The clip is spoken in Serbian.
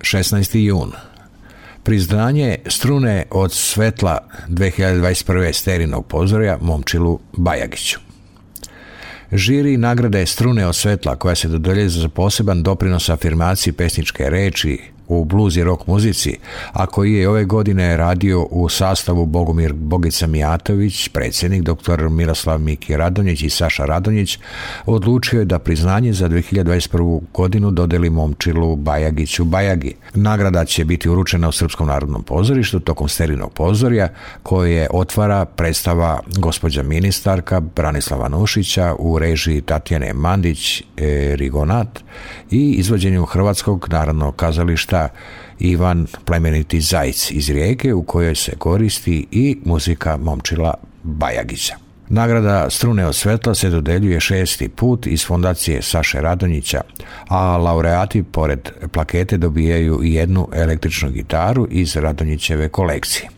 16. jun. Priznanje Strune od svetla 2021. Sterinog pozorja Momčilu Bajagiću. Žiri nagrade Strune od svetla, koja se dodeljuje za poseban doprinos afirmaciji pesničke reči u blues i rock muzici, a koji je ove godine radio u sastavu Bogomir Bogica Mijatović, predsjednik, dr. Miroslav Miki Radonjić i Saša Radonjić, odlučio je da priznanje za 2021. godinu dodeli Momčilu Bajagiću Bajagi. Nagrada će biti uručena u Srpskom narodnom pozorištu tokom Sterinog pozorja, koje otvara predstava Gospođa ministarka Branislava Nušića u režiji Tatjane Mandić Rigonat i izvođenju Hrvatskog narodnog kazališta Ivan Plemeniti Zajc iz Rijeke, u kojoj se koristi i muzika Momčila Bajagića. Nagrada Strune od svetla se dodeljuje 6. put iz fondacije Saše Radonjića, a laureati pored plakete dobijaju i jednu električnu gitaru iz Radonjićeve kolekcije.